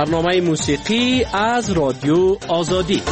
برنامه موسیقی از رادیو آزادی.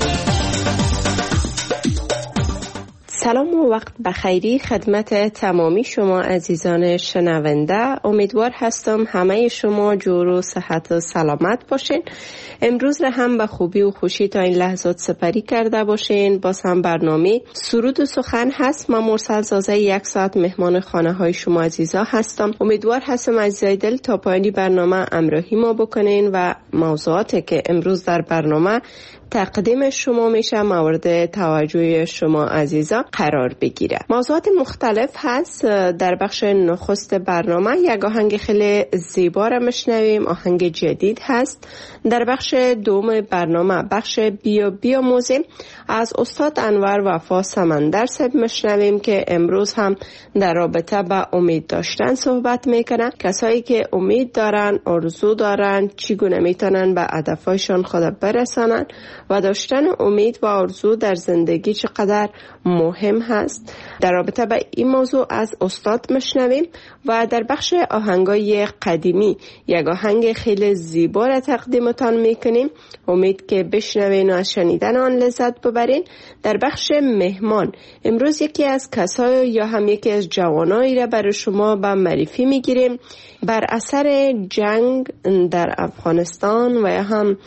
سلام و وقت بخیری خدمت تمامی شما عزیزان شنونده. امیدوار هستم همه شما جور و صحت و سلامت باشین. امروز را هم به خوبی و خوشی تا این لحظات سپری کرده باشین. باز هم برنامه سرود و سخن هست. من مرسل زازه 1 ساعت مهمان خانه های شما عزیزا هستم. امیدوار هستم عزیزای دل تا پایانی برنامه همراهی ما بکنین و موضوعاتی که امروز در برنامه تقدیم شما میشه مورد توجه شما عزیزا قرار بگیره. موضوعات مختلف هست. در بخش نخست برنامه یک آهنگ خیلی زیبا را میشنویم، آهنگ جدید هست. در بخش دوم برنامه بخش بیاموزیم از استاد انور وفا سمندر صاحب میشنویم که امروز هم در رابطه با امید داشتن صحبت میکنن. کسایی که امید دارن، آرزو دارن، چگونه میتونن به هدفشون خود برسانن و داشتن امید و آرزو در زندگی چقدر مهم هست. در رابطه با این موضوع از استاد میشنویم و در بخش آهنگای قدیمی یک آهنگ خیلی زیبا را تقدیمتان میکنیم. امید که بشنوین و از شنیدن آن لذت ببرین. در بخش مهمان امروز یکی از کسای یا هم یکی از جوانایی را برای شما به معرفی میگیریم. بر اثر جنگ در افغانستان و یا هم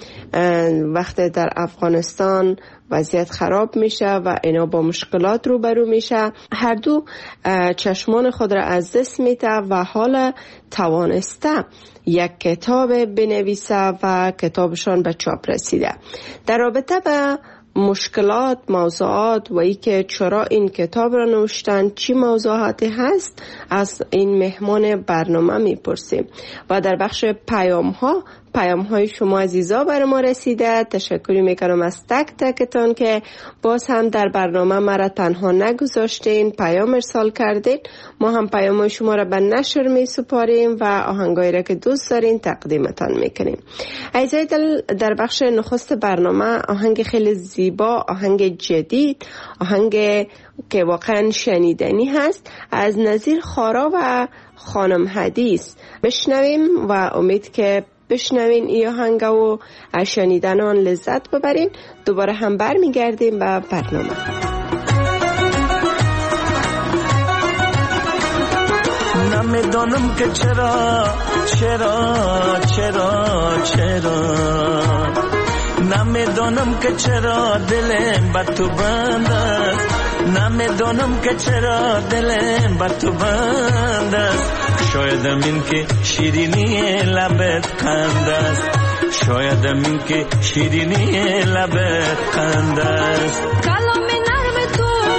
وقت در افغانستان وضعیت خراب میشه و اینا با مشکلات روبرو میشه، هر دو چشمان خود را از دست میده و حالا توانسته یک کتاب بنویسه و کتابشان به چاپ رسیده. در رابطه با مشکلات، موضوعات و ای که چرا این کتاب را نوشتن، چی موضوعاتی هست، از این مهمان برنامه میپرسیم. و در بخش پیام های شما عزیزا برای ما رسیده. تشکری میکنم از تک تکتان که باز هم در برنامه مرا تنها نگذاشتین، پیام ارسال کردین. ما هم پیام شما را به نشر میسپاریم و آهنگایی را که دوست دارین تقدیمتان میکنیم. عزیزای دل، در بخش نخست برنامه آهنگ خیلی زیبا، آهنگ جدید، آهنگ که واقعا شنیدنی هست از نظیر خارا و خانم حدیث بشنویم و امید که بشنوین این آهنگ و از شنیدن آن لذت ببرین. دوباره هم برمیگردیم به برنامه. نمیدانم که چرا نمیدانم که چرا دلم به تو بند است، نمیدانم که چرا دلم به تو بند است. شایدم این که شیرینی لبت قند است، شایدم این که شیرینی لبت قند است. کلام نرم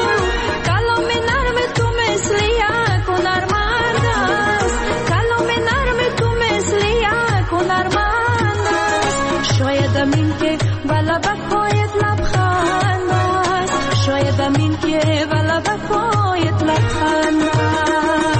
تو مثل یک هنرمند است، کلام نرم تو مثل یک هنرمند است. شایدم این که به لبکایت لبخند است، شایدم این که به لبکایت لبخند است.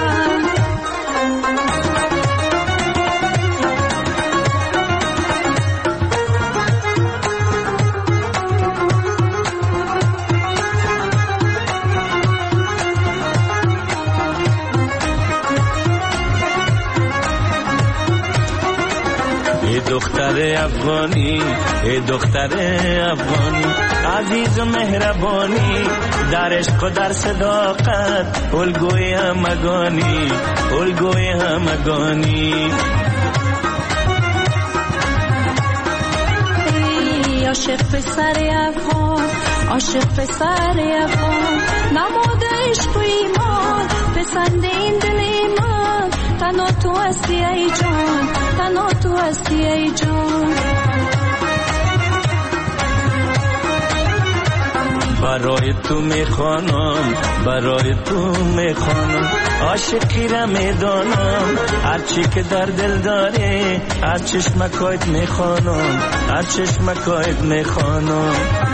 دختر افغانی، ای دختر افغانی، عزیز و مهربانی، در عشق و در صداقت الگوی همگانی، الگوی همگانی. عاشق پسر افغان، عاشق پسر افغان، نماد عشق و ایمان، پسند این دل من، تنها تو هستی ای جان، تنها تو هستی ای جان. برای تو میخوانم، برای تو میخوانم، عاشقی را میدانم، هرچی که در دل داری از چشمکایت میخوانم، از چشمکایت میخوانم.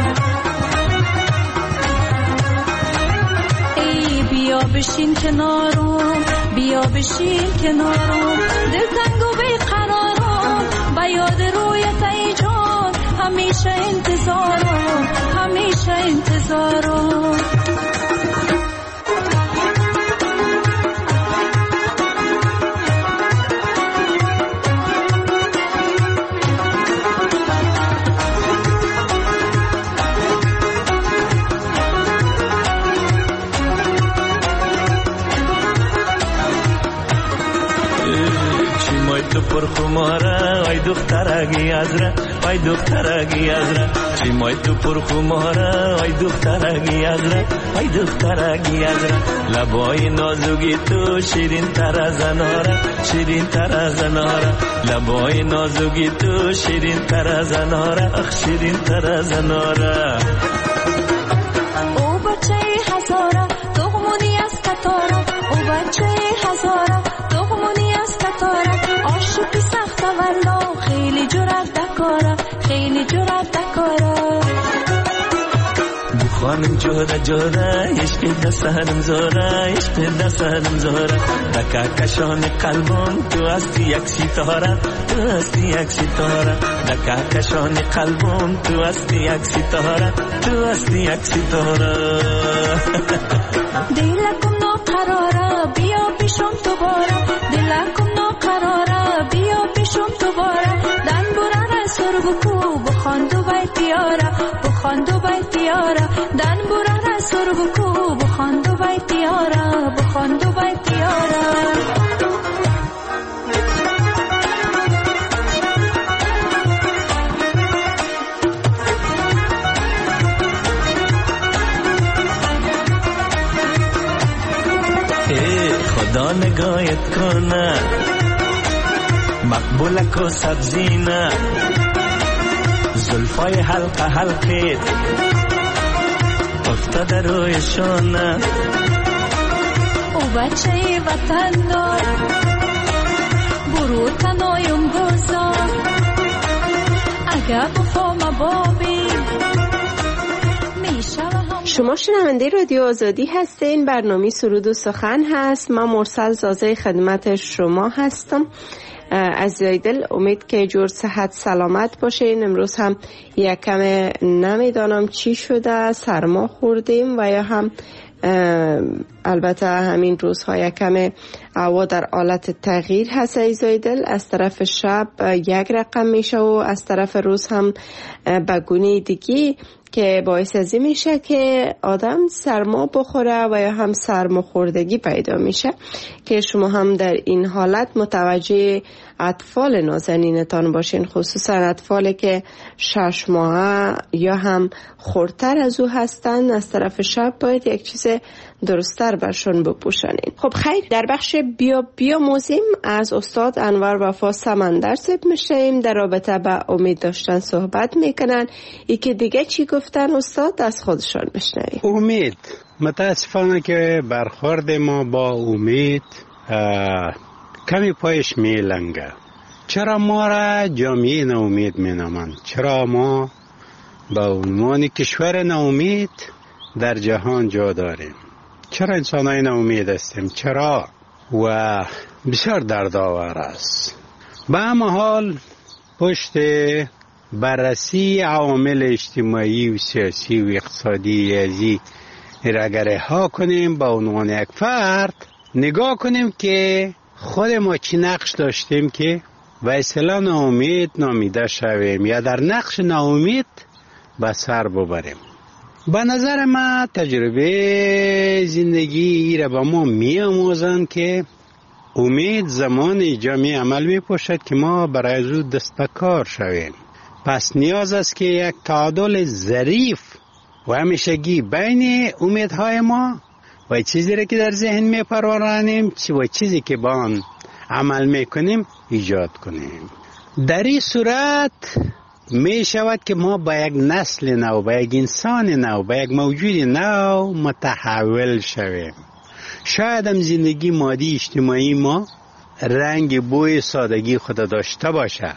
ای بیا بشین کنارم، بیا بشین کنارم، دلتنگ و بیقرارم، به یاد رویت ای جان، همیشه انتظارم، همیشه انتظارم. پرخماره ای دخترگی ازره ای دخترگی ازره چیمای تو پرخماره ای دخترگی ازره ای دخترگی ازره لبای نازوگی تو شیرین تر از اناره شیرین تر از اناره لبای نازوگی تو شیرین تر از اناره اخ شیرین تر از اناره او بچه هزاره دغمونی از کتاره او بچه هزاره دغمونی از کتاره عاشقی سخت والا خیلی جرأت دکاره خیلی جرأت دکاره خانم جوره جوره عشق دستانم زوره عشق دستانم زوره دکا کشان قلبم تو هستی یک ستاره تو هستی یک ستاره دکا کشان قلبم تو هستی یک ستاره تو هستی یک ستاره دلکم ناقراره بیا پیشم دوباره دلکم ناقراره بیا پیشم دوباره دن براره سر بکو بخوان دو بیتیاره بخوان دو بیتیاره دن براره سر بکو بخوان دو بیتیاره بخوان دو بیتیاره خدا نگاهت کنه مقبوله کو سبزینه زلفای حلقه حلقیت افتاده روی شانه او بچه وطن دار برو تنایم گذار اگر بفام بابی شما شنونده رادیو آزادی هستین. برنامه سرود و سخن هست. من مرسل زازه خدمت شما هستم. عزیزای دل، امید که جور صحت سلامت باشین. امروز هم یکم نمیدانم چی شده، سرما خوردیم و یا هم البته همین روزها یکم هوا در حالت تغییر هست. عزیزای دل، از طرف شب یک رقم میشه و از طرف روز هم به گونه دیگی که باعث ازی میشه که آدم سرما بخوره و یا هم سرماخوردگی پیدا میشه که شما هم در این حالت متوجه اطفال نازنینتان باشین، خصوصا اطفالی که 6 ماهه یا هم خردتر از او هستن. از طرف شب باید یک چیز درستر برشون بپوشانین. خب خیر، در بخش بیا موزیم از استاد انور وفا سمندر ضبط میشیم. در رابطه با امید داشتن صحبت میکنن. ای که دیگه چی گفتن استاد از خودشان بشنویم. امید، متاسفانه که برخورد ما با امید کمی پایش میلنگه. چرا ما را جامعه ناامید مینامند؟ چرا ما با عنوان کشور ناامید در جهان جا داریم؟ چرا انسانای ناامید هستیم؟ چرا؟ و بسیار دردآور است. به همه حال پشت بررسی عوامل اجتماعی و سیاسی و اقتصادی ازی را اگر ها کنیم با عنوان یک فرد، نگاه کنیم که خود ما چی نقش داشتیم که به اصطلاح ناامید نامیده شویم یا در نقش ناامید به سر ببریم. به نظر من تجربه زندگی را به ما می آموزند که امید زمان جامعه عمل می پوشد که ما برای زود دست به کار شویم. پس نیاز است که یک تعادل ظریف و همیشگی بین امیدهای ما و چیزی را که در ذهن می پرورانیم و چیزی که با آن عمل می کنیم ایجاد کنیم. در این صورت می شود که ما با یک نسل نو، با یک انسان نو، با یک موجود نو متحول شویم. شاید هم زندگی مادی اجتماعی ما رنگ بوی سادگی خود داشته باشه،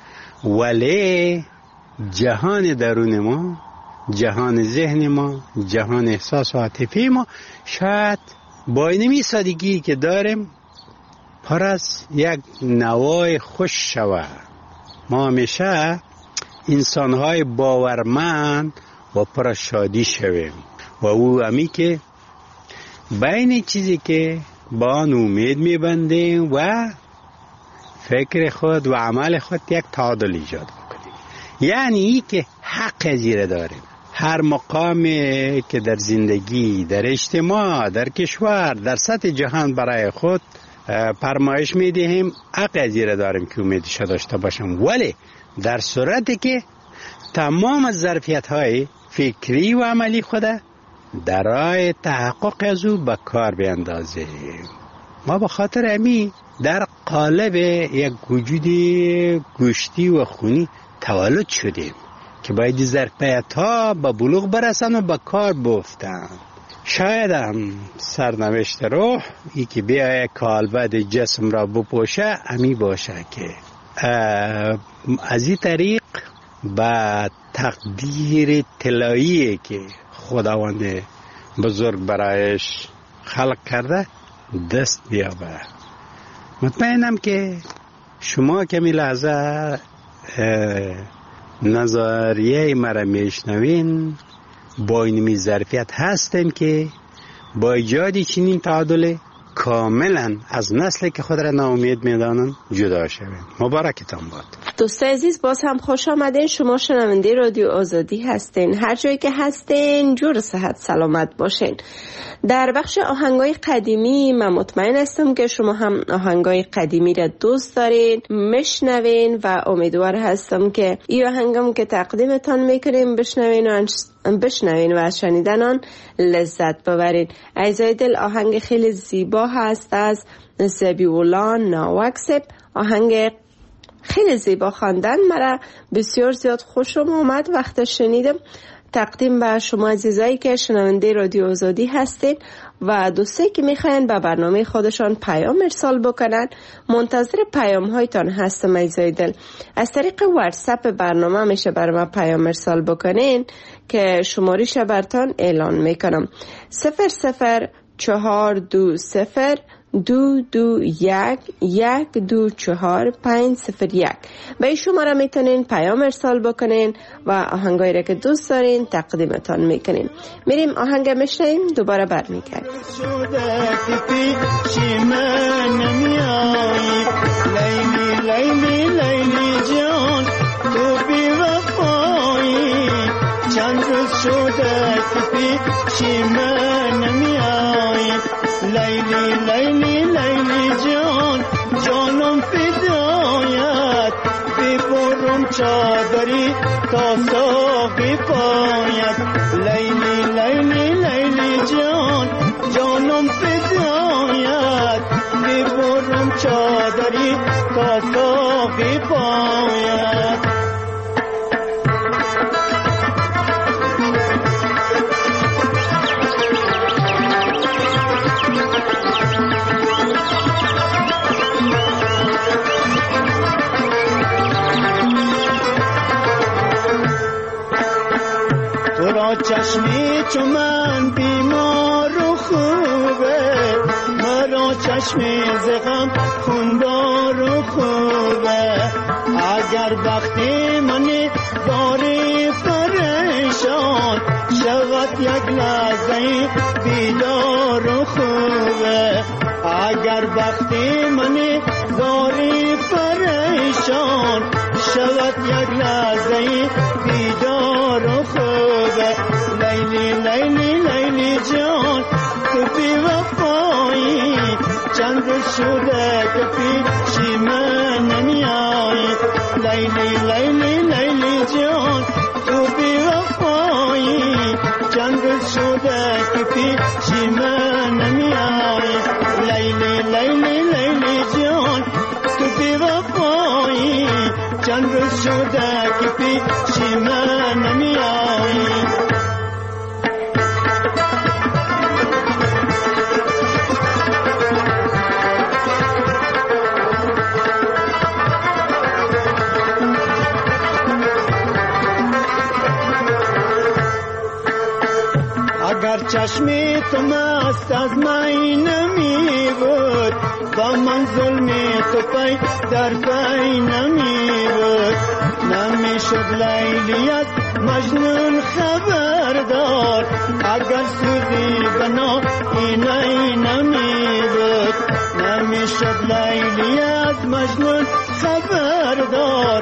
ولی جهان درون ما، جهان ذهن ما، جهان احساس و عاطفه ما شاید با اینمی سادگی که داریم پر از یک نوای خوش شود. ما همیشه انسان‌های باورمند و پر شادی شویم و او همی که بین چیزی که با آن امید می‌بندیم و فکر خود و عمل خود یک تعادل ایجاد بکنیم. یعنی ای که حق زیر داریم. هر مقامی که در زندگی، در اجتماع، در کشور، در سطح جهان برای خود فرمایش میدهیم حق از این داریم که امیدش داشته باشم، ولی در صورتی که تمام ظرفیت های فکری و عملی خود در راه تحقق از او به کار بیندازیم. ما به خاطر امی در قالب یک وجود گوشتی و خونی تولد شدیم که باید ظرفیت ها به بلوغ برسن و به کار بیفتن. شاید هم سرنوشت روح ای که بیایه کالبد جسم را بپوشه امی باشه که از این طریق با تقدیر طلایی که خداوند بزرگ برایش خلق کرده دست بیابه. مطمئنم که شما کمی لحظه نظریه مرا میشنوین با اینمی ظرفیت هستیم که با ایجاد چنین تعادل کاملا از نسلی که خود را ناامید میدانن جدا شویم. مبارکتان باد. دوست عزیز، باز هم خوش آمدین. شما شنونده رادیو آزادی هستین. هر جایی که هستین جور صحت سلامت باشین. در بخش آهنگای قدیمی من مطمئن هستم که شما هم آهنگای قدیمی را دوست دارین، میشنوین و امیدوار هستم که این آهنگم که تقدیمتان میکنیم بشنوین و از شنیدن آن لذت ببرین. عزیزای دل، آهنگ خیلی زیبا هست از زبیولا ناوکسب. آهنگ خیلی زیبا خواندن، مرا بسیار زیاد خوشم آمد وقت شنیدم. تقدیم به شما عزیزایی که شنونده رادیو آزادی هستین و دوستایی که میخواین به برنامه خودشان پیام ارسال بکنن، منتظر پیام هایتان هستم عزیزای دل. از طریق واتساپ برنامه میشه برای ما پیام ارسال بکنین که شماره‌اش براتون اعلان میکنم. 00420 221-124-501. به این شماره میتونین پیام ارسال بکنین و آهنگایی را که دوست دارین تقدیمتان میکنین. میریم آهنگ میشنیم، دوباره برمیگردیم. لیلی لیلی جان تو بی وفایی، چند روز شده که پیشی من نمیایی. لیلی لیلی لیلی جان جانم فدایت، ببرم چادری تا ساقی پایت. لیلی لیلی لیلی جان جانم فدایت، ببرم چادری تا ساقی پایت. چشمی چو من بیمار و خوبه، مرا چشمی زغم خوندار و خوبه. اگر وقتی منی داری پریشان، شود یک لحظه بیدار و خوبه. اگر وقتی منی داری پریشان، شود یک لحظه بیدار و خوبه. لیلی لیلی لیلی جان تو بی وفایی، چند شده که پیشی من نمیایی. لیلی لیلی لیلی جان تو بی وفایی، چند شده که پیشی من نمیایی. لیلی لیلی لیلی جان تو بی وفایی، چند شده که پیشی من نمیایی. اگر چشمی تو مست از می نمی بود، با من ظلمی تو پی در پی نمی بود. نمی شد لیلی از مجنون خبردار، اگر سوزی بنا اینی نمی بود. نمی شد لیلی از مجنون خبردار،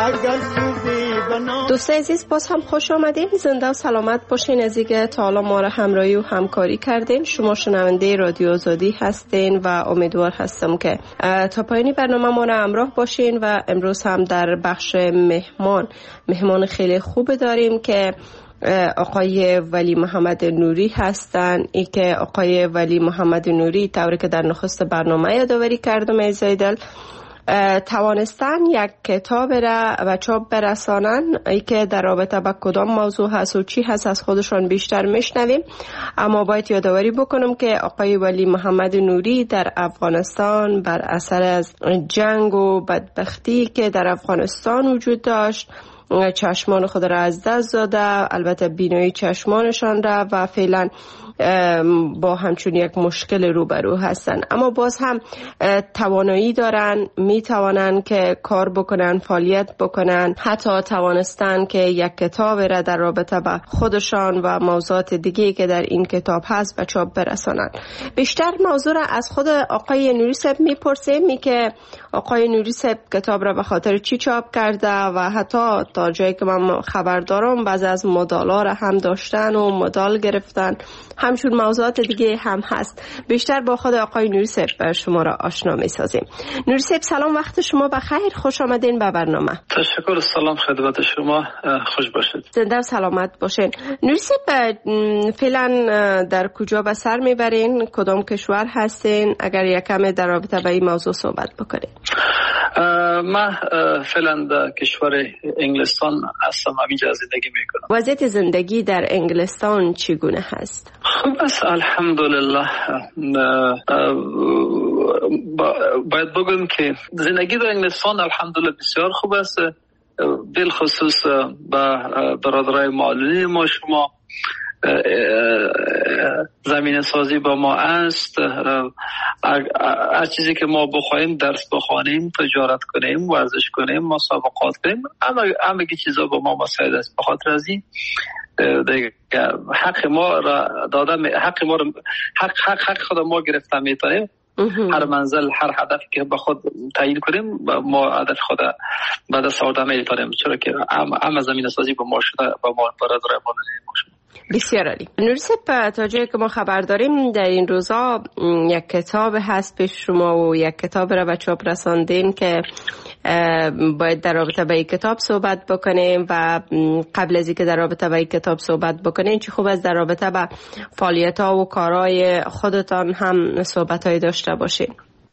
اگر سوزی بنا. دوستان عزیز باز هم خوش آمدین، زنده و سلامت باشین. از اینکه تا حالا ما را همراهی و همکاری کردین. شما شنونده رادیو آزادی هستین و امیدوار هستم که تا پایانی برنامه ما را همراه باشین. و امروز هم در بخش مهمان خیلی خوب داریم که آقای ولی محمد نوری هستن. ای که آقای ولی محمد نوری طوری که در نخست برنامه یادآوری کردم ای دل توانستن یک کتاب را و چاپ برسانن. ای که در رابطه با کدام موضوع هست و چی هست از خودشان بیشتر میشنویم. اما باید یادآوری بکنم که آقای ولی محمد نوری در افغانستان بر اثر از جنگ و بدبختی که در افغانستان وجود داشت چشمان خود را از دست داده، البته بینایی چشمانشان را، و فعلا با همچون یک مشکل روبرو هستن. اما باز هم توانایی دارن، می توانن که کار بکنن، فعالیت بکنن، حتی توانستن که یک کتاب را در رابطه با خودشان و موضوعات دیگه که در این کتاب هست به چاپ برسانن. بیشتر موضوع را از خود آقای نوری صاحب میپرسیم که آقای نوری صاحب کتاب را به خاطر چی چاپ کرده و حتی تا جایی که من خبر دارم بعضی از مدالا را هم داشتن و مدال گرفتن، همچون موضوعات دیگه هم هست. بیشتر با خود آقای نوری صاحب شما را آشنا می سازیم. نوری صاحب سلام، وقت شما بخیر، خوش آمدین به برنامه. تشکر، سلام خدمت شما، خوش باشید. زنده و سلامت باشین. نوری صاحب فعلا در کجا به سر میبرین؟ کدام کشور هستین؟ اگر یکم در رابطه با این موضوع صحبت بکنین. من فعلا در کشور انگلستان هستم، همینجا زندگی میکنم. وضعیت زندگی در انگلستان چگونه هست؟ خوب است الحمدلله. باید بگم که زندگی در انگلستان الحمدلله بسیار خوب است، بالخصوص با برادرای معلولین ما. شما زمین سازی با ما است، هر چیزی که ما بخوایم، درس بخوانیم، تجارت کنیم، ورزش کنیم، مسابقات کنیم، همه چیزا با ما مساعد است. به خاطر از این حق ما را داده، حق خود ما گرفته میتونیم. هر منزل، هر هدفی که به خود تعیین کنیم ما هدف خود به دست آورده میتونیم، چرا که همه زمین سازی با ما شده، با ما برادرای معلولین ما شده. بسیار عالی. نوری صاحب تا جایی که ما خبر داریم در این روزا یک کتاب هست پیش شما و یک کتاب را به چاپ رساندین که باید در رابطه با این کتاب صحبت بکنیم. و قبل از اینکه در رابطه با این کتاب صحبت بکنیم چی خوب است در رابطه با فعالیت ها و کارهای خودتان هم صحبت های داشته باشیم.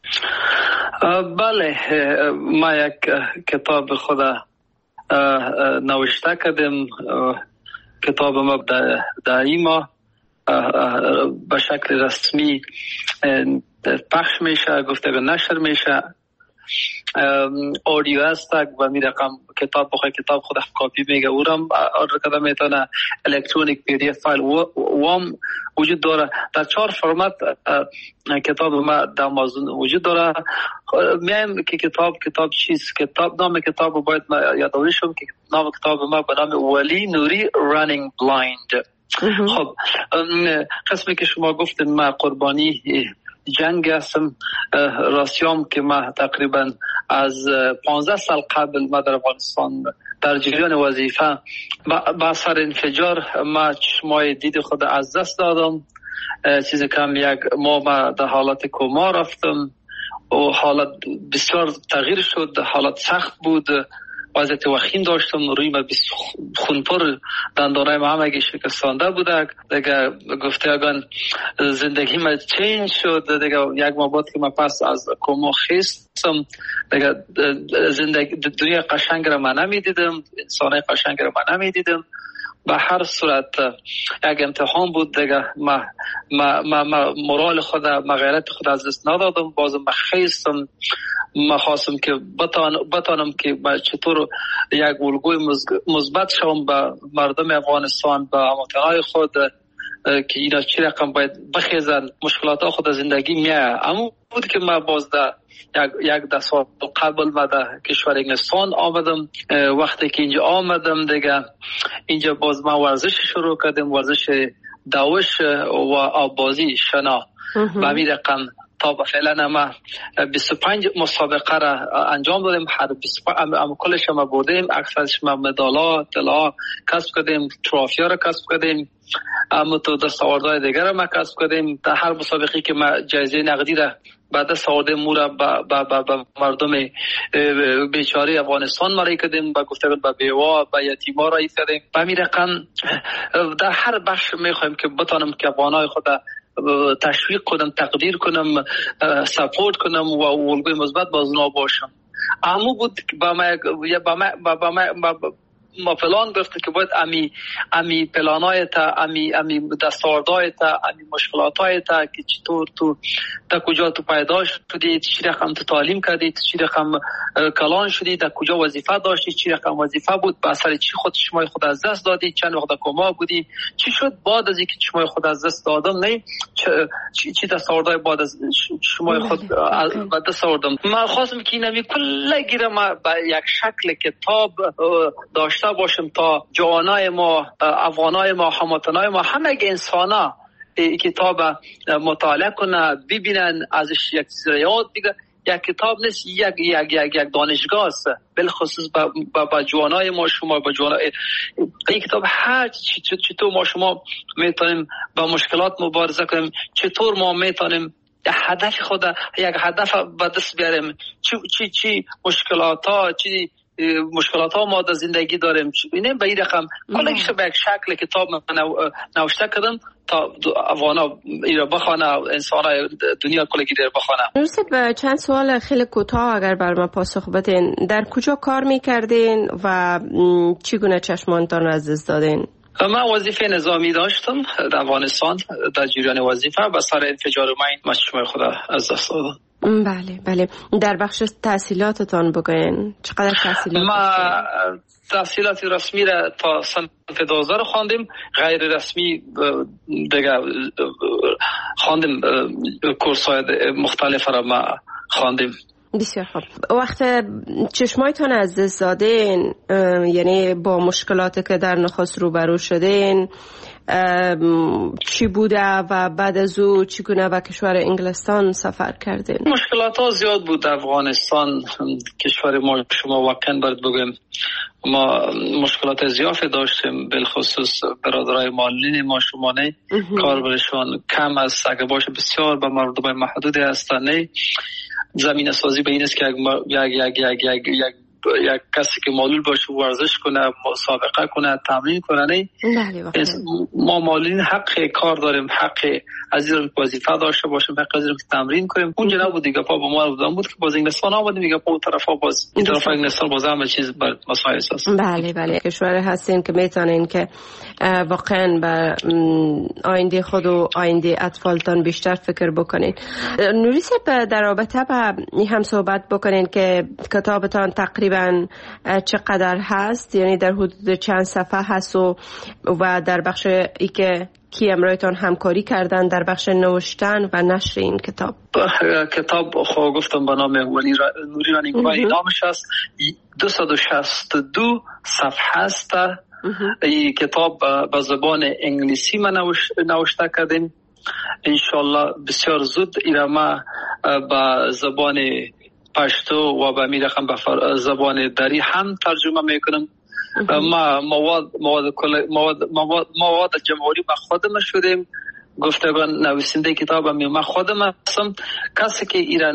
بله، ما یک کتاب خود نوشته کردیم. کتاب ما در این ماه به شکل رسمی پخش میشه، گفتگو نشر میشه، آدیو است و می رقم کتاب بخواه کتاب خود کاپی میگه او را آردر کده میتونه الکترونیک پی دی اف فایل وام وجود داره. در 4 فرمت کتاب ما در آمازون وجود داره. میایم که کتاب چیست؟ نام کتاب باید یادآوری شم که نام کتاب ما به نام ولی نوری رانینگ بلایند. خب قسمی که شما گفتین ما قربانی جنگ هستم، راستیام که ما تقریبا از 15 سال قبل ما در افغانستان در جریان وظیفه با اثر انفجار ما چشمای دید خود از دست دادم. چیزی کم یک ما در حالت کما رفتم و حالت بسیار تغییر شد، حالت سخت بود، وضعیت وخیم داشتم، روی ما خونپر، دندانای ما همگی شکستانده بوده. دیگه گفته اگان زندگی ما چینج شد. دیگه یک ماه بعد که ما پس از کما خیستم، دیگه زندگی دنیا قشنگ را من نمیدیدم، انسانای قشنگ را من نمیدیدم. به هر صورت یک امتحان بود. دیگه ما مورال خود، ما غیرت خود از دست ندادم، بازم ما خیستم. ما خواستم که بتانم که چطور یک الگوی مثبت شوم به مردم افغانستان، به هموطنهای خود، که اینا چی رقم باید بخیزن، مشکلات خود زندگی میاد. اما بود که ما باز یک ده سال قبل ما در کشور انگلستان آمدم. وقتی که اینجا آمدم دیگه اینجا باز ما ورزش شروع کردیم، ورزش دوش و آبازی شنا. و می رقم تا فعلا ما 25 مسابقه را انجام دادیم. هر 25 کلش ما بردیم، اکثرش ما مدالات طلا کسب کردیم، تروفیا را کسب کردیم، اما تو دستاوردهای دیگر را ما کسب کردیم. در هر مسابقه که ما جایزه نقدی را بعد از آوردیم مورا با مردم بیچاره افغانستان ماری کردیم، با گفتگو با بیوا با یتیما را ایستادیم. به همین رقم در هر بخش میخوایم که بتانم که افغانای خود تشویق کنم، تقدیر کنم، سپورت کنم و الگوی مثبت باز اونا باشم. اما بود ما پلان گرفته که باید امی پلانای تا امی دستاوردهای تا امی مشکلاتهای تا که چطور تو تا کجا تو پیدا شدی، چی رقم تو تعلیم کردی، چی رقم کلان شدی، تا کجا وظیفه داشتی، چی رقم وظیفه بود، به اثر چی شما خود از دست دادی، چند وقت کما بودی، چی شد بعد از اینکه شما خود از دست دادم، نه چی دستاوردهای بعد از شما خود از دست آوردم. من خواستم که اینمی کل گیره ما به یک شکل کتاب داشته باشم تا جوانای ما، افغانای ما، هموطنای ما، همه انسانا کتاب مطالعه کنه، ببینن ازش یک چیز یاد بگیرن. یک کتاب نیست، یک دانشگاه است، بالخصوص با جوانای ما، شما با جوانای این کتاب هر چطور ما شما میتونیم با مشکلات مبارزه کنیم، چطور ما میتونیم هدف خود یک هدف به دست بیاریم، چی مشکلات ها ما در زندگی داریم. ببینیم به این رقم کلش به یک شکل کتاب نوشته کردم تا افغانا ایرا بخوانه، انسانای دنیا کلگی در بخوانه. نورصد، چند سوال خیلی کوتاه اگر بر ما پاسخ بدین. در کجا کار میکردین و چگونه چشمانتان از دست دادین؟ من وظیفه نظامی داشتم در افغانستان، در جریان وظیفه به سر انفجار مین مشمول خود از دست دادم. بله. در بخش تحصیلاتتان بگوین چقدر تحصیلات؟ ما تحصیلات رسمی را تا صنف 12 خواندیم، غیر رسمی دیگه خواندیم، کورس‌های مختلف را ما خواندیم. بسیار خوب. وقت چشمایتان از دست دادین، یعنی با مشکلاتی که در نخست روبرو شدین چی بوده و بعد از او چگونه به کشور انگلستان سفر کردین؟ مشکلات ها زیاد بود. افغانستان کشور ما، شما واقعا باید بگویم ما مشکلات زیادی داشتیم، بالخصوص برادرای مالین ما، شما نه کاربرشان کم است، اگه باشه بسیار به مردم محدود هستن. نه زمین سازی به این است که یک کسی که معلول باشه ورزش کنه، مسابقه کنه، تمرین کنه. نه ما معلولین حق کار داریم، حق از این وظیفه داشته باشیم، حق از این تمرین کنیم. اونجا نبود دیگه، پا با ما بودن بود که باز انگلستان آمدیم دیگه، پا اون طرفا باز این طرف انگلستان باز همه چیز بر مسائل است. بله کشور هستین که میتونین که واقعا به آینده خود و آینده اطفالتان بیشتر فکر بکنین. نورصد، در رابطه با این هم صحبت بکنین که کتابتان تقریبا چقدر هست، یعنی در حدود چند صفحه هست و در بخش ای که کی امرایتان همکاری کردن در بخش نوشتن و نشر این کتاب خب گفتم به نام نوری رانینگبای نامش هست. 262 صفحه است. این کتاب به زبان انگلیسی ما نوشته کردیم. انشالله بسیار زود ایرا ما به زبان پشتو و به میرخم به زبان دری هم ترجمه میکنم. ما مواد جمهوری ما خودم شدیم، گفتگان نویسنده کتاب ما خودم هستم. کسی که ایرا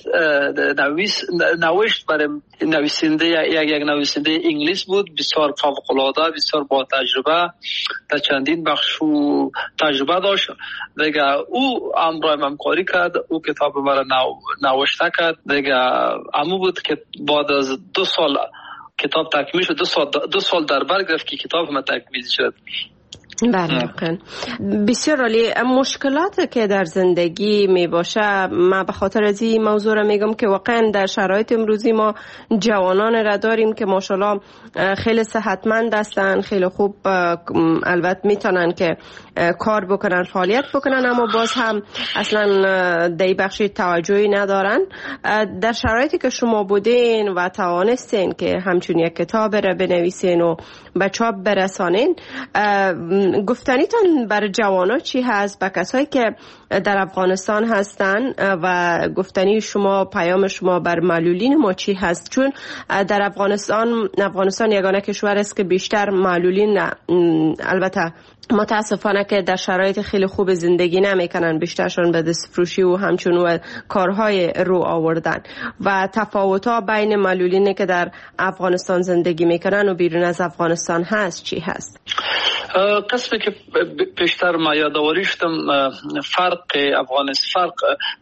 نوشت برای نویسنده یک نویسنده انگلیس بود، بسیار فوق‌العاده، بسیار با تجربه، تا چندین بخش تجربه داشت دیگه. او امرای همکاری کرد، او کتاب مرا نوشته کرد دیگه. امو بود که بعد از 2 سال کتاب تکمیل شد. 2 سال در بر گرفت که کتاب ما تکمیل شد. بله بسیار عالی. مشکلاتی که در زندگی می باشه، من به خاطر از این موضوع را میگم که واقعا در شرایط امروزی ما جوانان را داریم که ماشاءالله خیلی صحتمند هستن، خیلی خوب البته میتونن که کار بکنن، فعالیت بکنن، اما باز هم اصلا در بخش توجهی ندارن. در شرایطی که شما بودین و توانستین که همچون یک کتاب را بنویسین و به چاپ برسانین، گفتنیتان برای جوانا چی هست، به کسایی که در افغانستان هستن و گفتنی شما، پیام شما بر معلولین ما چی هست؟ چون در افغانستان یگانه کشور است که بیشتر معلولین، البته متاسفانه که در شرایط خیلی خوب زندگی نمیکنن، بیشترشون به دستفروشی و همچنین کارهای رو آوردن و تفاوت‌ها بین معلولینی که در افغانستان زندگی میکنن و بیرون از افغانستان هست چی هست؟ قسمی که بیشتر ما یادآوری شدم، فرق افغانستان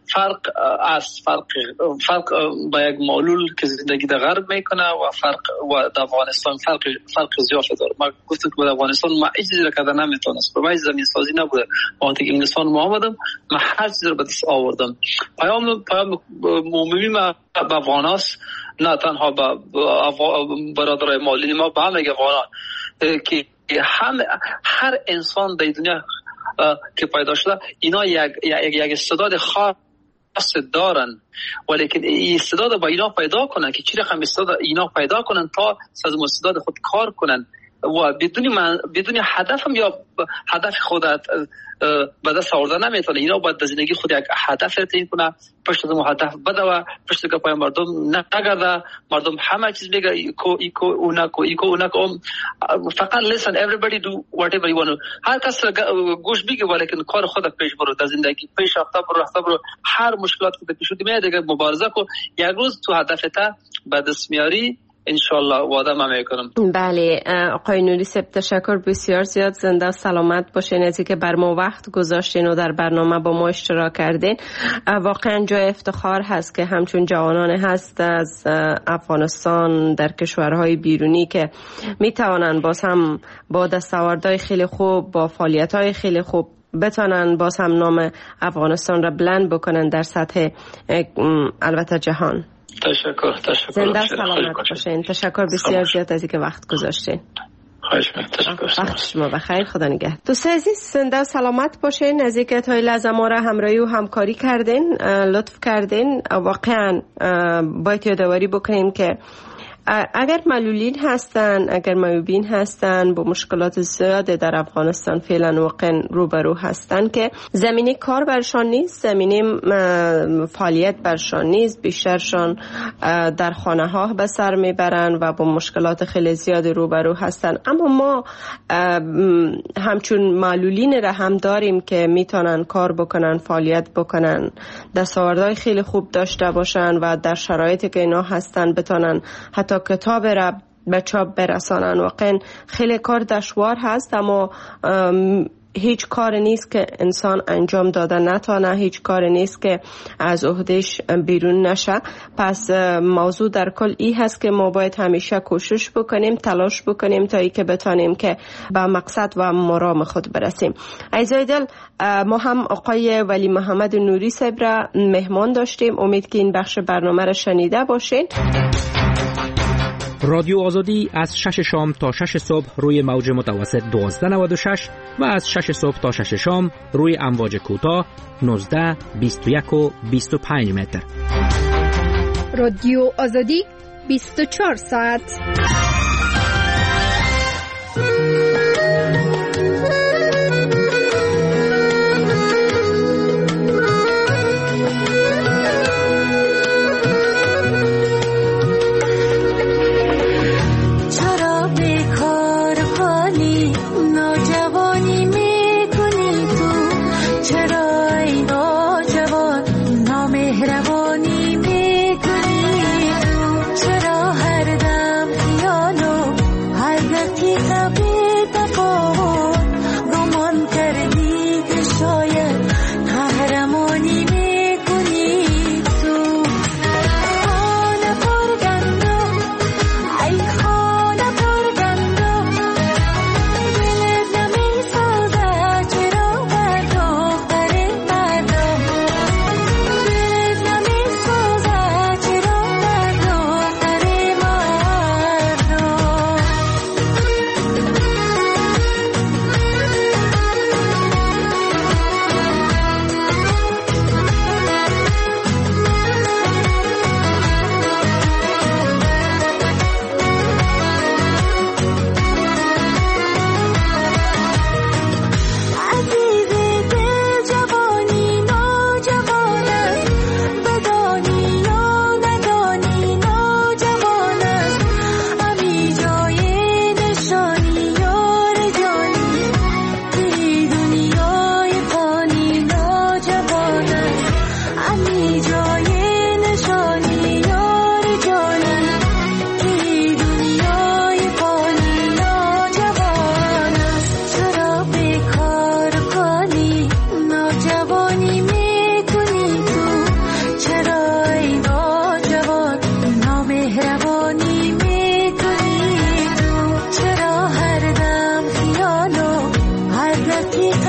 فرق با یک معلول که زندگی در غرب میکنه و فرق و در افغانستان فرق زیادی داره. ما گفتم که در افغانستان ما هیچ چیزی را کردن نمیتونست، برای زمین سازی نبوده. وقتی که انگلستان ما آمدم ما هر چیزی را به دست آوردم. پیام عمومی ما به افغاناست، نه تنها به برادرای معلولین ما، به همه افغانان که هر انسان در دنیا که پیدا شده اینا یک استعداد خاص دارن، ولیکن این استعداد با اینا پیدا کنن که چی رقم استعداد اینا پیدا کنن تا از استعداد خود کار کنن و بدون هدف هم یا هدف خود به دست آوردن نمیتونه. اینا باید در زندگی خود یک هدف تعیین کنه، پشت از اون هدف بده و پشت که پای مردم نگرده. مردم همه چیز میگه ایکو اونک فقط listen everybody do whatever you want. هر کس گوش بگه ولیکن کار خود پیش برو، در زندگی پیش رفته برو، هر مشکلات که پیش میاد دیگه مبارزه کن، یک روز تو هدفت به دست میاری انشالله، وعده ما میکنم. بله آقای نوری صاحب تشکر بسیار زیاد، زنده و سلامت باشین از اینکه بر ما وقت گذاشتین و در برنامه با ما اشتراک کردین. واقعا جای افتخار هست که همچون جوانان هست از افغانستان در کشورهای بیرونی که میتوانن باز هم با دستاوردهای خیلی خوب، با فعالیت‌های خیلی خوب بتونن باز هم نام افغانستان را بلند بکنن در سطح البته جهان. تشکر. زنده سلامت باشین. تشکر بسیار زیاد از اینکه وقت گذاشتین. وقت شما بخیر، خدا نگهدار. دوستان عزیز زنده سلامت باشین، از اینکه تا این لحظه ما را همراهی و همکاری کردین، لطف کردین. واقعا باید یادآوری بکنیم که اگر معلولین هستن، اگر معیوبین هستن، با مشکلات زیاده در افغانستان فعلا واقعا روبرو هستن که زمینه کار برشان نیست، زمینه فعالیت برشان نیست، بیشترشان در خانه ها به سر میبرن و با مشکلات خیلی زیاد روبرو هستن. اما ما همچون معلولین را هم داریم که میتونن کار بکنن، فعالیت بکنن، دستاوردهای خیلی خوب داشته باشن و در شرایطی که اینا هستن بتونن حتی کتاب را به چاپ برسانن. واقعا خیلی کار دشوار هست، اما هیچ کار نیست که انسان انجام داده نتونه، هیچ کار نیست که از عهدهش بیرون نشه. پس موضوع در کل این هست که ما باید همیشه کوشش بکنیم، تلاش بکنیم تا ای که بتانیم که به مقصد و مرام خود برسیم. عزیزای دل، ما هم آقای ولی محمد نوری صاحب را مهمان داشتیم. امید که این بخش برنامه را شنیده باشین. رادیو آزادی از 6 شام تا 6 صبح روی موج متوسط 1296 و از 6 صبح تا 6 شام روی امواج کوتاه 19، 21 و 25 متر. رادیو آزادی 24 ساعت. مهربانی میکنی تو، چرا هر دم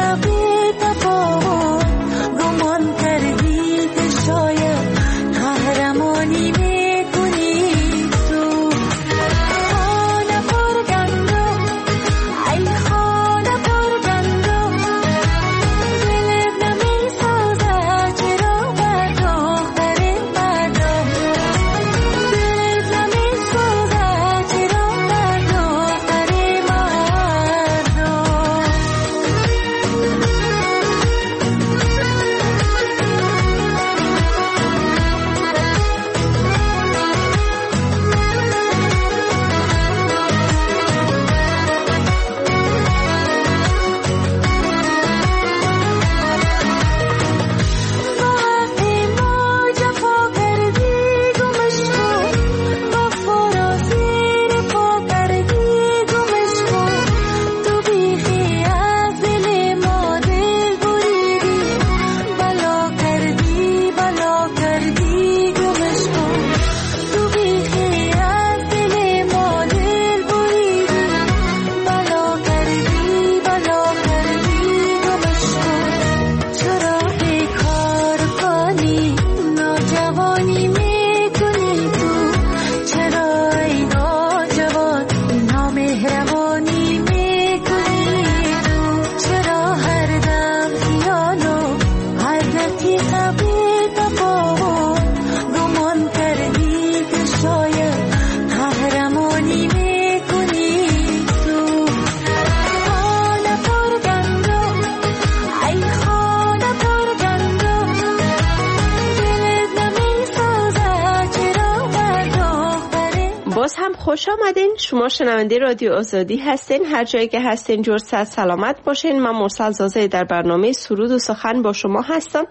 خوش آمدین. شما شنونده رادیو آزادی هستین. هر جایی که هستین جور صحت سلامت باشین. من مرسل زازه در برنامه سرود و سخن با شما هستم.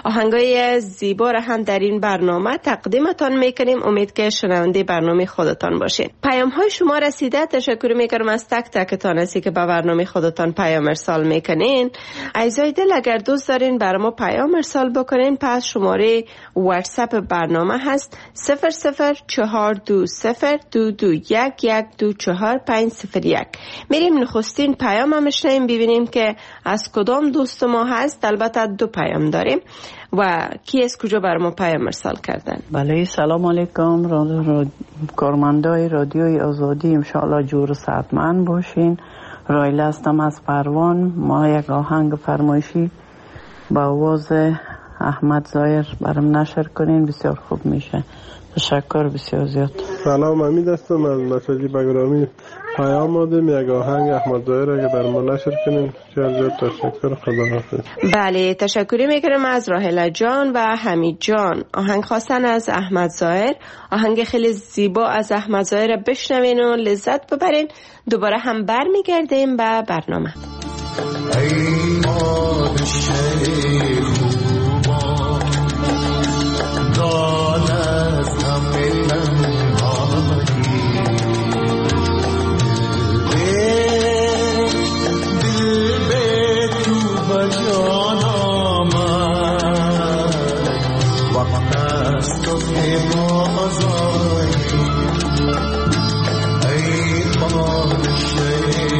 آهنگای زیبا را هم در این برنامه تقدیمتان میکنیم. امید که شنونده برنامه خودتان باشین. پیام های شما رسیده. تشکر میکنم از تک تکتان هستی که به برنامه خودتان پیام ارسال میکنین. عزیزای دل اگر دوست دارین برای ما پیام ارسال بکنین، پس شماره واتساپ برنامه هست 0042201124501. میریم نخستین پیام هم میشنیم ببینیم که از کدام دوست ما هست. البته دو پیام داریم و کی از کجا بر ما پیام ارسال کردن. بله سلام علیکم کارمندای رادیوی آزادی، انشاءالله جور صحتمند باشین. رایله هستم از پروان. ما یک آهنگ فرمایشی با آواز احمد ظاهر برام نشر کنین، بسیار خوب میشه. تشکر بسیار زیاد. سلام، امید هستم از مساجی بگرامی. پیام آدم یک آهنگ احمد ظاهر که در ما نشر کنین. بسیار زیاد تشکر. خداحافظ. بله تشکری میکنم از راهله جان و حمید جان. آهنگ خواستن از احمد ظاهر. آهنگ خیلی زیبا از احمد ظاهر بشنوین و لذت ببرین. دوباره هم برمیگردیم به برنامه. ای پادشاه خوبان داد از همه تنهایی، دل به تو بجان آمد، وقت است تو که بازایی. ای پادشاه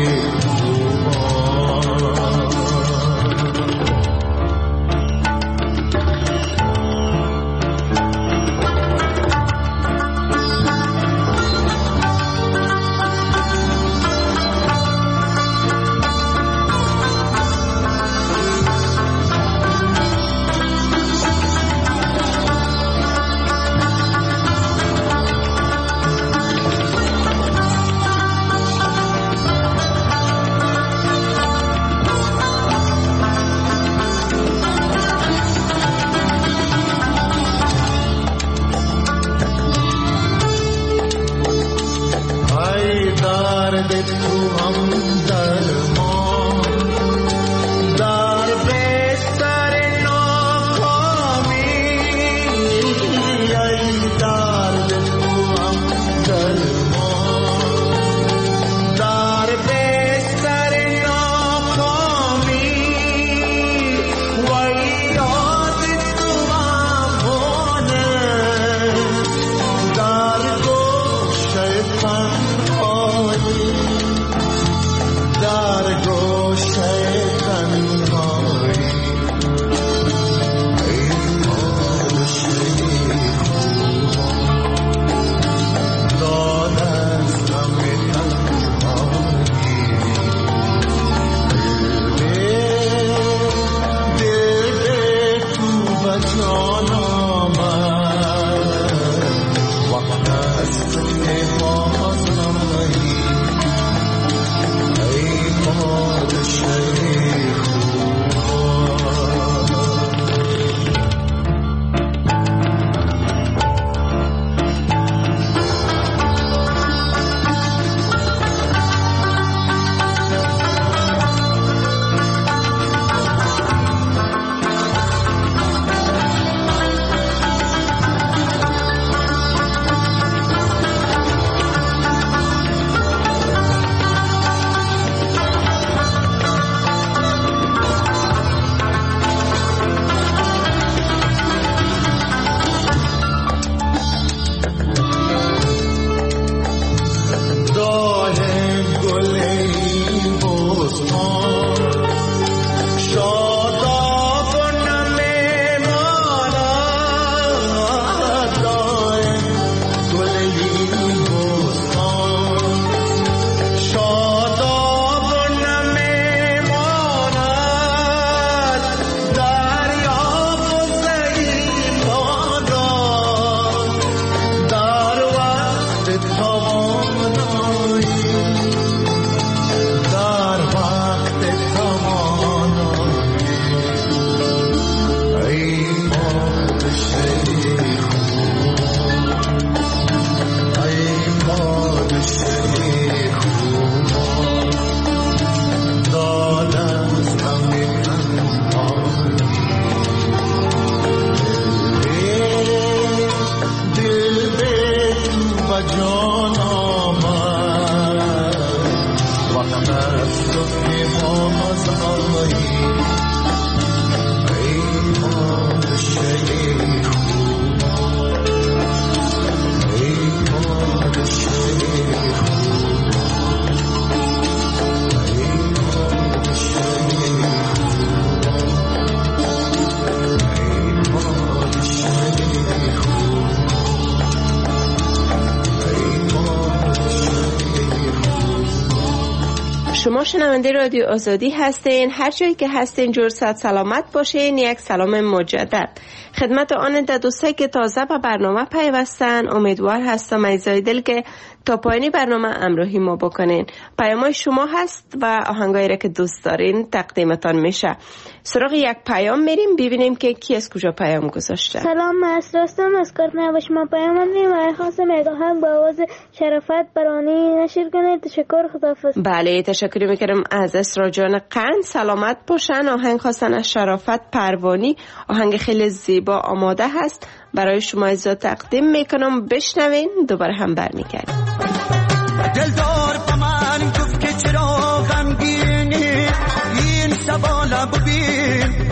شنونده رادیو آزادی هستین. هر جایی که هستین جور صحت سلامت باشین. یک سلام مجدد خدمت آن دوستایی که تازه به برنامه پیوستن. امیدوار هستم عزیزای دل که تا پایانی برنامه همراهی ما بکنین. پیامای شما هست و آهنگایی را که دوست دارین تقدیمتان میشه. سراغ یک پیام میریم ببینیم که کی از کجا پیام گذاشته. سلام، من رستم از کارخانه و شما پیام میدیم و خواستم یک آهنگ با آواز شرافت برانی نشر کنید. تشکر، خداحافظ. بله، تشکر میکنم از اسرا جان قند. سلامت باشن. آهنگ خواستن از شرافت پروانی. آهنگ خیلی زیبا آماده هست برای شما از تقدیم میکنم. بشنوین دوباره هم برمیگردیم. دلدار با من گفت که چرا غمگینی، این سوالا ببین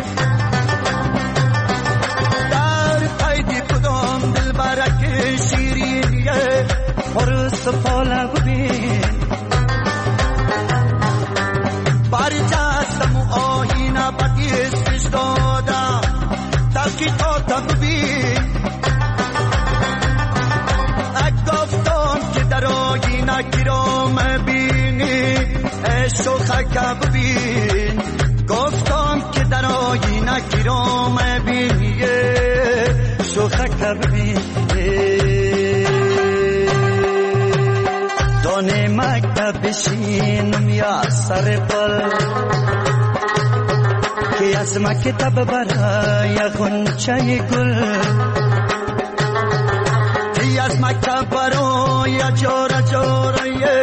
در قید کدام دلبرک شیرینیه، پر سفالا ببین برجستم و آهینه بدیستش دادم تحقیقاتا ببین گفتم که در آینه گیرام بینی شوخک ببین، گفتم که در آینه گیرام بینی شوخک ببین. دانه مکتب بشینم یا سر پل که از مکتب برای غنچه گل، از مکتب برای جارا جارا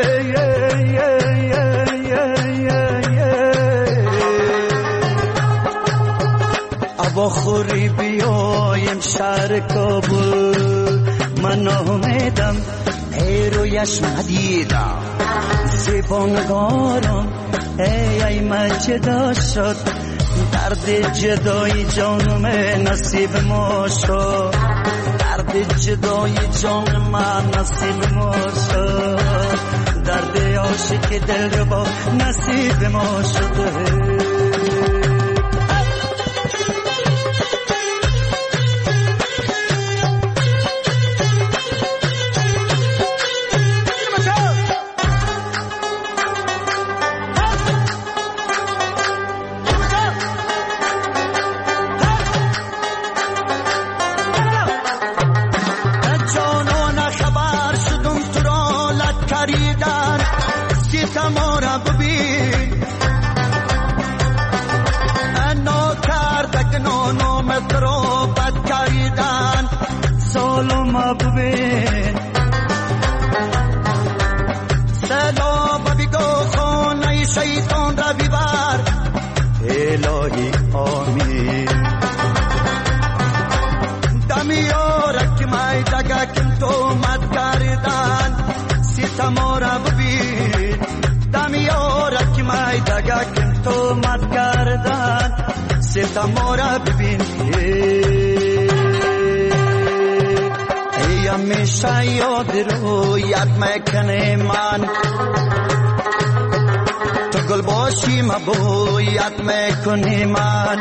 ابا خوری بیایم شهر کابل. من آمدم رویش ندیدم زیبانگارم ای مجدا شد، درد جدای جانم نصیب ما شد، درد جدای جان من نصیب ما شد، درد عاشق دل رو با نصیب ما شد. سلام بگو خانه شیطان را ببر الهی آمین. دمیارک مای دگکم تو مد کردن ستما را ببین، دمیارک مای دگکم تو مد کردن ستما را ببین. همیشه یاد رویت میکنه من، تو گل باشی مبویت میکنی من،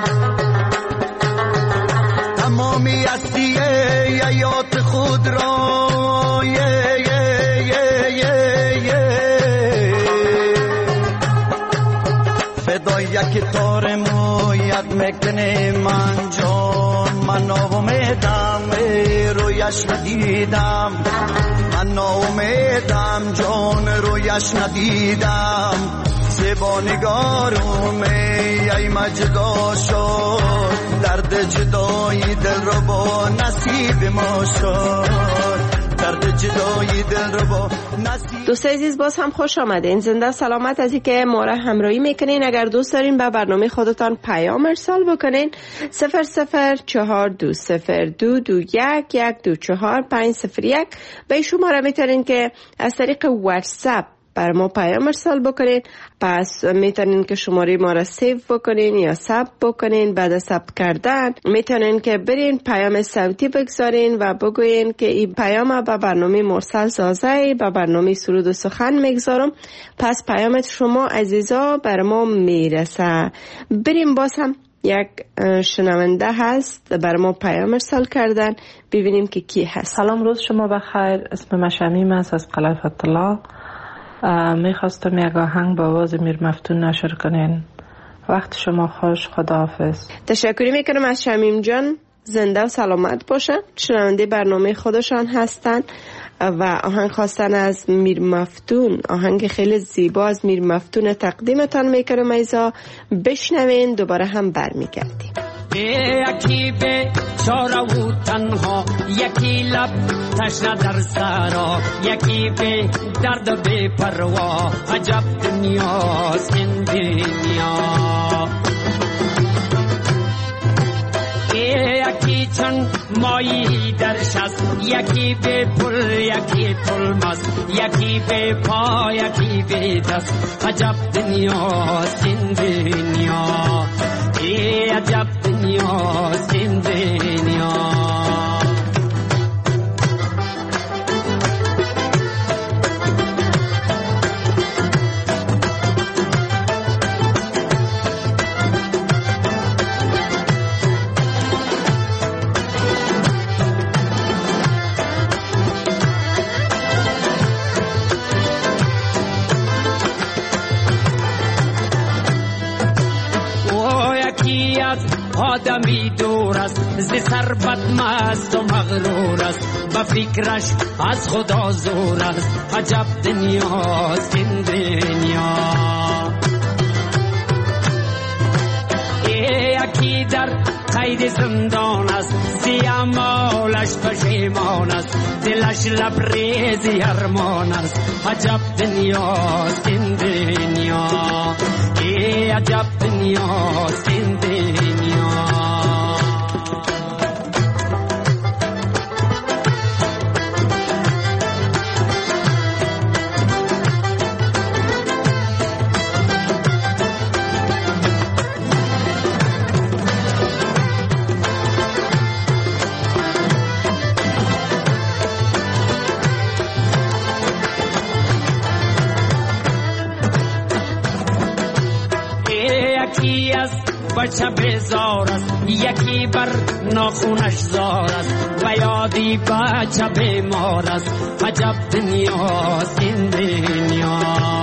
تمامی هستی حیات خود را فدای یک تار مویت میکنه من جان. من آمدم رویش ندیدم، من آمدم جان رویش ندیدم، زبانگارم ای مجدا شد، درد جدای دل رو با نصیب ما شد، درد جدای دل رو با نصیب. دوست عزیز باز هم خوش آمدین. زنده سلامت از این که ما را همراهی میکنین. اگر دوست دارین به برنامه خودتان پیام ارسال بکنین 004202221124501 به شماره میتونین که از طریق واتساپ بر ما پیام ارسال بکنین. پس میتونین که شماره ما را سیو بکنین یا ثبت بکنین. بعد از ثبت کردن میتونین که برین پیام صوتی بگذارین و بگوین که این پیام به برنامه مرسل سازه، به برنامه سرود و سخن میگذارم. پس پیامت شما عزیزا بر ما میرسه. بریم باز هم یک شنونده هست بر ما پیام ارسال کردن، ببینیم که کی هست. سلام، روز شما بخیر. اسم من شمیم است از قلعه فتح الله. میخواستم یک آهنگ با آواز میر مفتون نشر کنین. وقت شما خوش، خداحافظ. تشکر میکنم از شمیم جان، زنده و سلامت باشن. شنونده برنامه خودشان هستن و آهنگ خواستن از میر مفتون، آهنگ خیلی زیبا از میر مفتون تقدیمتان میکنم. ایزا بشنوین، دوباره هم برمیگردیم. یکی به چاره و تنها، یکی لب تشنه در سرا، یکی به درد و بی پروا. عجب دنیاست این دنیا. یکی چند مایی در شست، یکی به پل یکی پل مست، یکی به پا یکی به دست. عجب دنیاست این دنیا، عجب دنیاست این دنیا. آدمی دور است ز ثروت مست و مغرور است، با فکرش از خدا زور است. عجب دنیاست این دنیا. یکی در قید زندان است، زی اعمالش پشیمان است، دلش لبریز ارمان است. عجب دنیاست این دنیا، عجب دنیاست این دنیا. بچه بیزار است، یکی بر ناخونش زار است، و یادی بچه بیمار است. عجب دنیاست این دنیا.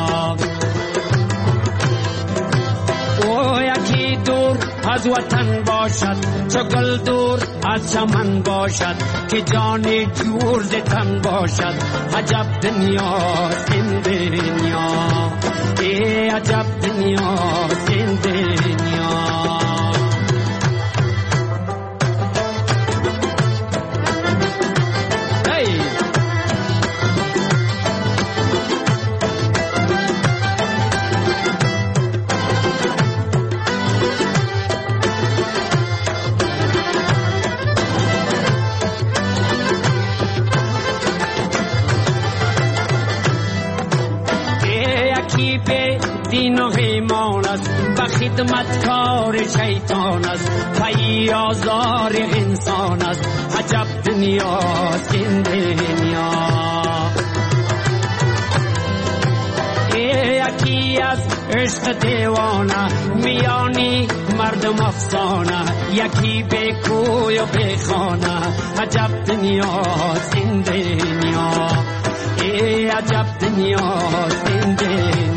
او یکی دور از وطن باشد، چو گل دور از چمن باشد، که جانی جور ز تن باشد. عجب دنیاست این دنیا، عجب دنیاست این دنیا. دین و ایمان است، و خدمتکار شیطان است، پی آزار انسان است. عجب دنیاست این دنیا. یکی از عشق دیوانه، میانی مردم افسانه، یکی به کوی و به خانه. عجب دنیاست این دنیا، عجب دنیاست این دنیا.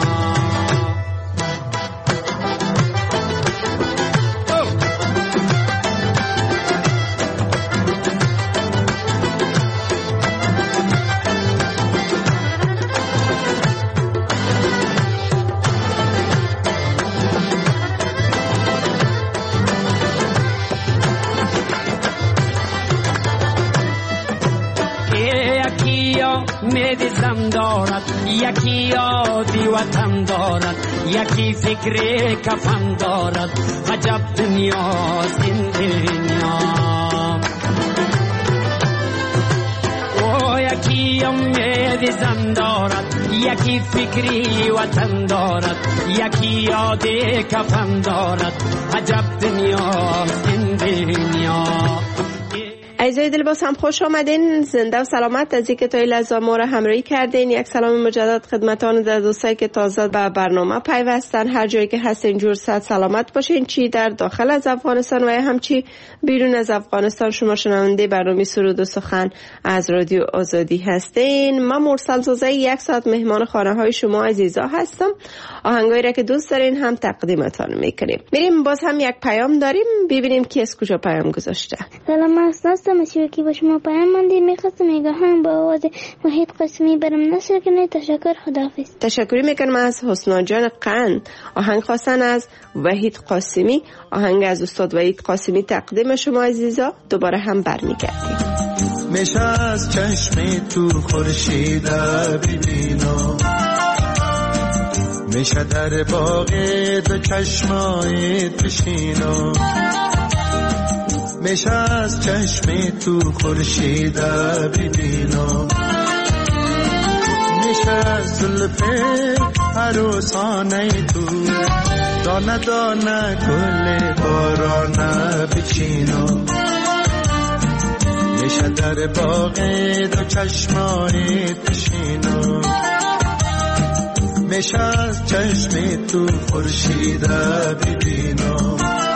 امید زن دارد، یکی یادی وطن دارد، یکی فکر کفن دارد. عجب دنیاست این دنیا. او یکی امید زن دارد، یکی فکری وطن دارد، یکی یادی کفن دارد. عجب دنیاست این دنیا. عزیزای دل باز هم خوش آمدین. زنده و سلامت از اینکه تا این لحظه ما را همراهی کردین. یک سلام مجدد خدمتان در دوستایی که تازه به برنامه پیوستن، هر جایی که هستین جور صحت سلامت باشین، چی در داخل از افغانستان و همچی بیرون از افغانستان. شما شنونده برنامه سرود و سخن از رادیو آزادی هستین. من مرسل زوزه یک ساعت مهمان خانه های شما عزیزا هستم. آهنگایی را که دوست دارین هم تقدیمتان میکنیم. میریم باز هم یک پیام داریم، ببینیم کی از کجا پیام گذاشته. سلام، هستم شوکی با شما پیام مندی. میخواستم یک آهنگ با آواز وحید قاسمی برام نشر کنید. تشکر، خداحافظ. تشکری میکنم از حسنا جان قند. آهنگ خواستن از وحید قاسمی. آهنگ از استاد وحید قاسمی تقدیم شما عزیزا. دوباره هم برمیگردیم. میشه از چشم تو خورشید ببینم، میشه در باغ دو چشمایت بشینم، میشه از چشم تو خورشید ببینم، میشه از زلف عروسانه تو دانه دانه گل بارانه بچینم، میشه در باغ دو چشمایت بشینم، میشه از چشم تو خورشید ببینم.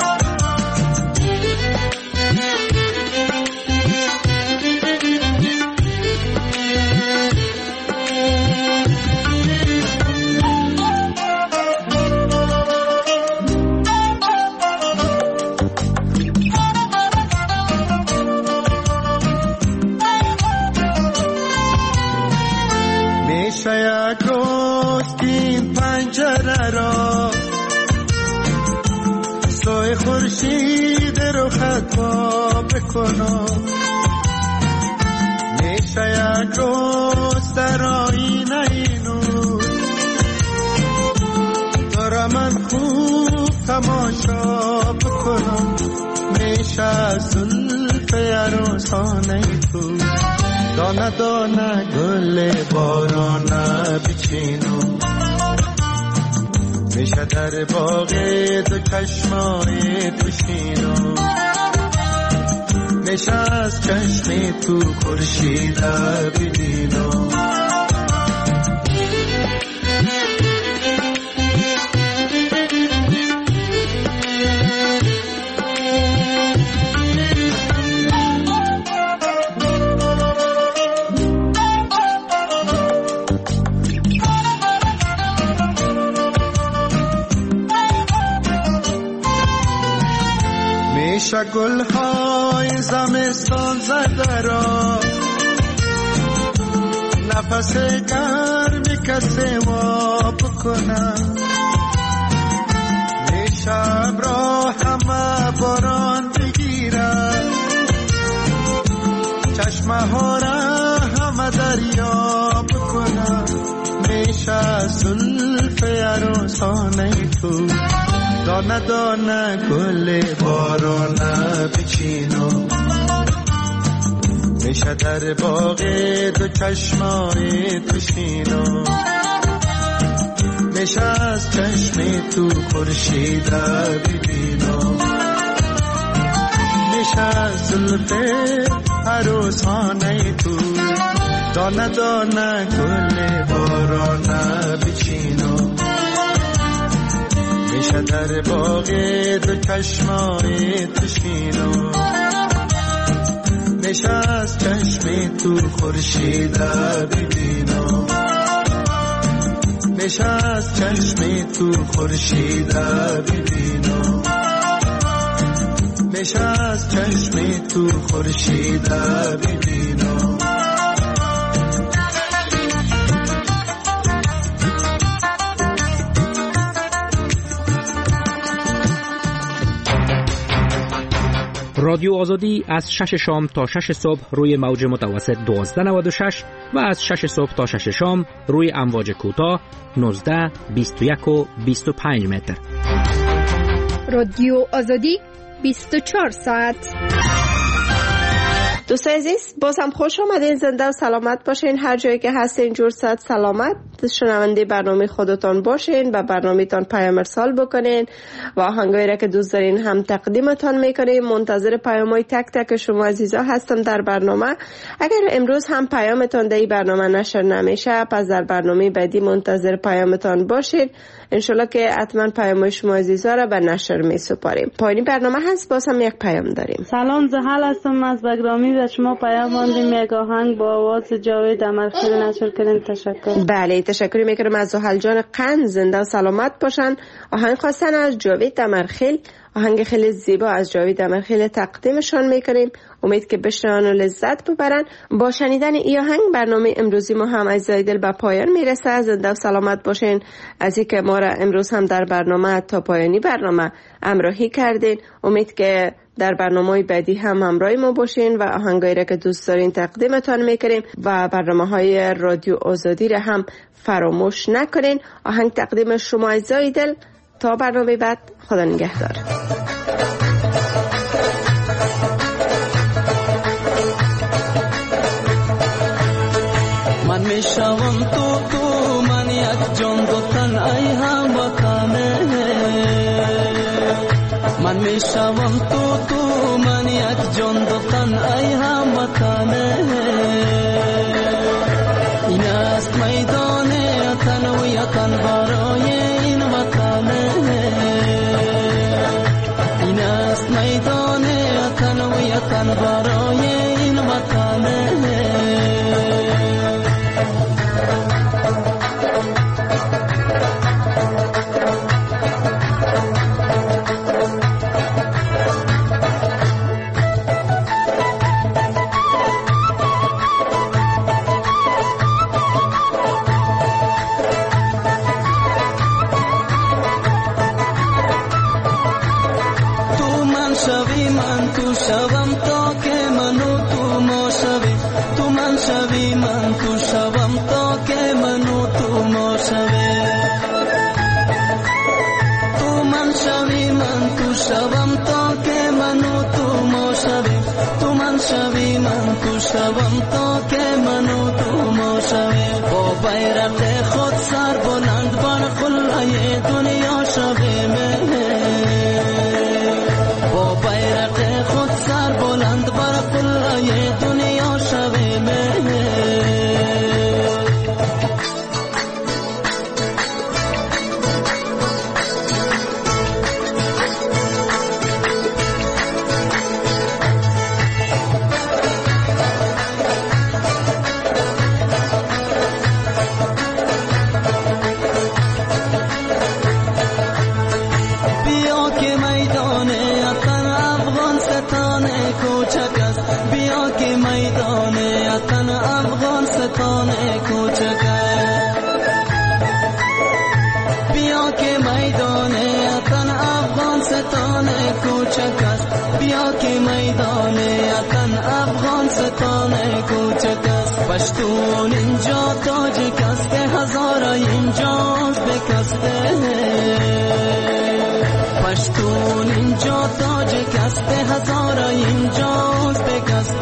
میشه یک روز این پنجره را سوی خورشید رو خطا بکنم، میشه یک روز در آینه نور تو را من خوب تماشا بکنم، میشه زلف عروسانه تو دانه دانه گل بارانه بچینم، میشه در باغ دو چشمایت بشینم، میشه از چشم تو خورشید ببینم. میشه گلهای زمستان زده را نفس گرمی کسی وا بکنم، میشه ابرا همه باران بگیره چشمه ها را همه دریا بکنم، میشه زلف عروسانه تو دانه دانه گل بارانه بچینم، میشه در باغ دو چشمایت بشینم، میشه از چشم تو خورشید ببینم، میشه از زلف عروسانه تو دانه دانه گل بارانه بچینم، میشه در باغ دو چشمایت بشینم، میشه از چشم تو خورشید ببینم، میشه از چشم تو خورشید ببینم، میشه از چشم تو خورشید ببینم. رادیو آزادی از 6 شام تا 6 صبح روی موج متوسط 1296 و از 6 صبح تا 6 شام روی امواج کوتاه 19 21 و 25 متر. رادیو آزادی 24 ساعت. دوستای عزیز باز هم خوش آمدین. زنده و سلامت باشین هر جایی که هستین. جور صحت سلامت. شنونده برنامه خودتان باشین و برنامه تان پیام ارسال بکنین و آهنگایی را که دوست دارین هم تقدیمتان میکنیم. منتظر پیامای تک تک شما عزیزا هستم در برنامه. اگر امروز هم پیامتان در این برنامه نشر نمیشه، پس در برنامه بعدی منتظر پیامتان باشید. انشالله که حتما پیام شما عزیزا را به نشر می سپاریم. پایین برنامه هست، باز هم یک پیام داریم. سلام، زحل هستم از بگرامی و شما پیام ماندیم. یک آهنگ با آواز جاوید امرخیل نشر کردین. تشکر. بله تشکر میکنم از زحل جان قند، زنده و سلامت باشن. آهنگ خواستن از جاوید امرخیل، آهنگ خیلی زیبا از جاوید امرخیل تقدیمشان میکنیم. امید که بشنون و لذت ببرن. با شنیدن این آهنگ برنامه امروزی ما هم از دل به پایان میرسه. زنده و سلامت باشین. از اینکه ما را امروز هم در برنامه تا پایانی برنامه همراهی کردین. امید که در برنامه بعدی هم همراه ما باشین و آهنگایی را که دوست دارین تقدیمتان میکنیم و برنامه‌های رادیو آزادی را هم فراموش نکنین. آهنگ تقدیم شما از دل. تا برنامه بعد، خدا نگهدار. من میشوم تو من یک جان دو تن ای هموطنه. من میشوم تو من یک جان دو تن ای هموطنه. این است میدان تنویتن برای این وطنه. این است میدان تنویتن برای این وطنه. شوم تا که منو تو ما شوی. تو من شوی من تو شوم تا که منو تو ما شوی. تو من شوی من تو شوم تا که منو تو ما شوی. تو من شوی من تو شوم تا که منو تو ما شوی. با بیرق خود سر بلند بر قلعه دنیا شوی. با بیرق خود سر بلند بر قلعه دنیا شویم. بیا که میدان اتن افغان ستان کوچک است. بیا که میدان اتن افغان ستان کوچک است. بیا که میدان اتن افغان ستان کوچک است. بیا که میدان اتن افغان ستان کوچک است. پشتون اینجا تاجک است که هزار اینجا ازبک است. پشتون اینجا تاجک است هزار اینجا ازبک است.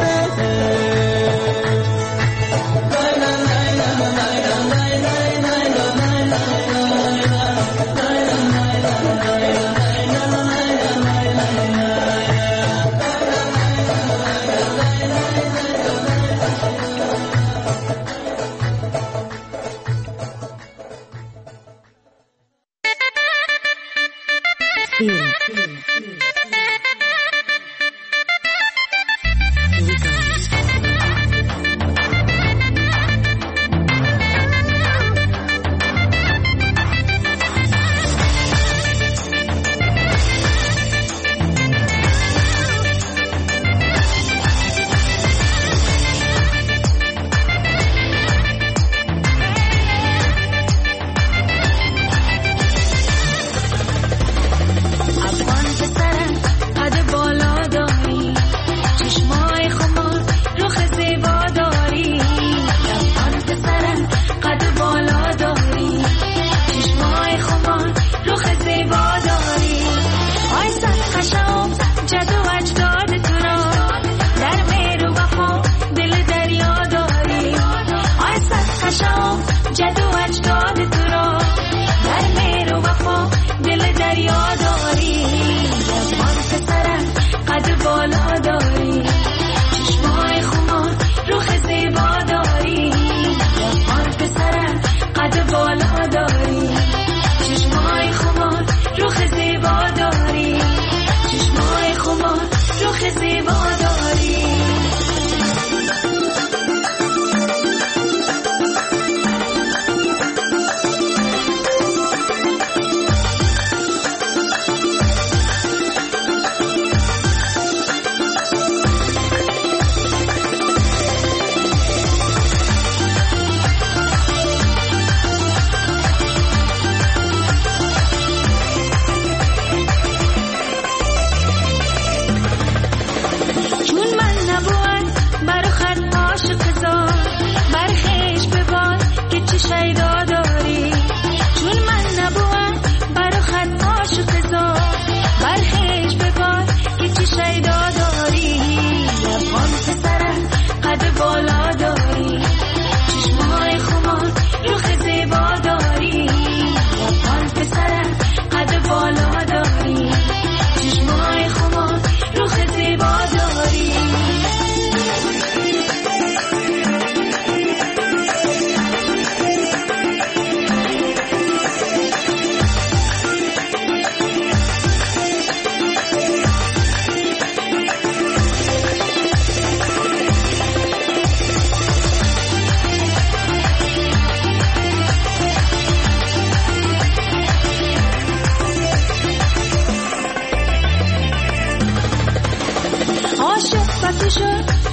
چی شد